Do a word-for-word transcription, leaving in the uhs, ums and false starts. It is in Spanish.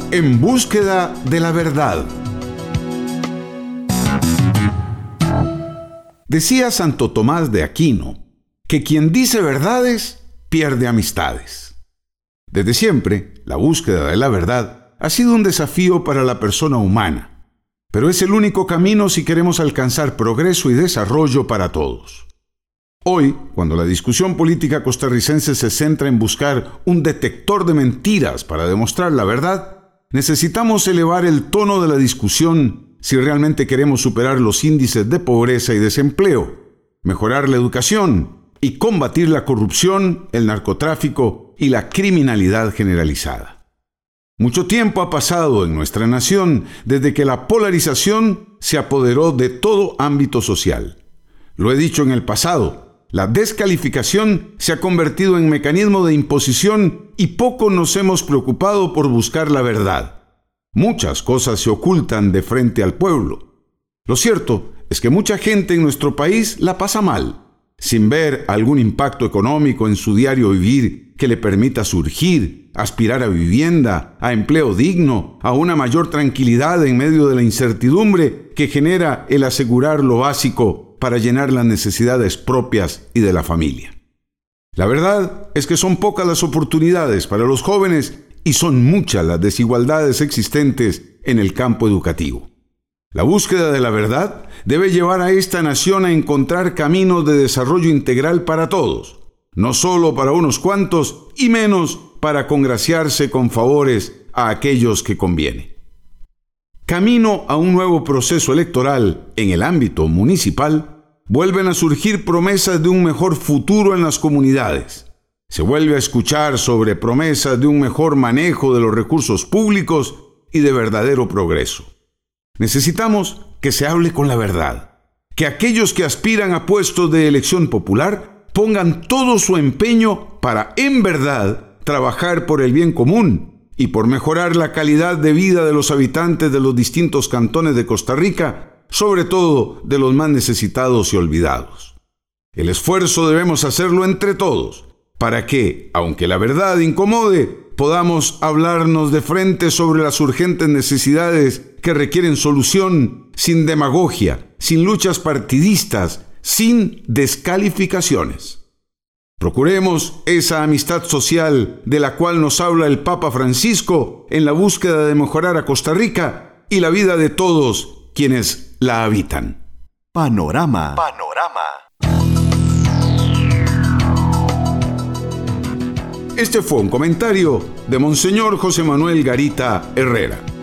En búsqueda de la verdad. Decía Santo Tomás de Aquino que quien dice verdades pierde amistades. Desde siempre, la búsqueda de la verdad ha sido un desafío para la persona humana, pero es el único camino si queremos alcanzar progreso y desarrollo para todos. Hoy, cuando la discusión política costarricense se centra en buscar un detector de mentiras para demostrar la verdad, necesitamos elevar el tono de la discusión si realmente queremos superar los índices de pobreza y desempleo, mejorar la educación y combatir la corrupción, el narcotráfico y la criminalidad generalizada. Mucho tiempo ha pasado en nuestra nación desde que la polarización se apoderó de todo ámbito social. Lo he dicho en el pasado. La descalificación se ha convertido en mecanismo de imposición y poco nos hemos preocupado por buscar la verdad. Muchas cosas se ocultan de frente al pueblo. Lo cierto es que mucha gente en nuestro país la pasa mal, sin ver algún impacto económico en su diario vivir que le permita surgir, aspirar a vivienda, a empleo digno, a una mayor tranquilidad en medio de la incertidumbre que genera el asegurar lo básico para llenar las necesidades propias y de la familia. La verdad es que son pocas las oportunidades para los jóvenes y son muchas las desigualdades existentes en el campo educativo. La búsqueda de la verdad debe llevar a esta nación a encontrar caminos de desarrollo integral para todos, no solo para unos cuantos y menos para congraciarse con favores a aquellos que conviene. Camino a un nuevo proceso electoral en el ámbito municipal, vuelven a surgir promesas de un mejor futuro en las comunidades. Se vuelve a escuchar sobre promesas de un mejor manejo de los recursos públicos y de verdadero progreso. Necesitamos que se hable con la verdad, que aquellos que aspiran a puestos de elección popular pongan todo su empeño para, en verdad, trabajar por el bien común y por mejorar la calidad de vida de los habitantes de los distintos cantones de Costa Rica, sobre todo de los más necesitados y olvidados. El esfuerzo debemos hacerlo entre todos, para que, aunque la verdad incomode, podamos hablarnos de frente sobre las urgentes necesidades que requieren solución sin demagogia, sin luchas partidistas, sin descalificaciones. Procuremos esa amistad social de la cual nos habla el Papa Francisco en la búsqueda de mejorar a Costa Rica y la vida de todos quienes la habitan. Panorama. Panorama. Este fue un comentario de Monseñor José Manuel Garita Herrera.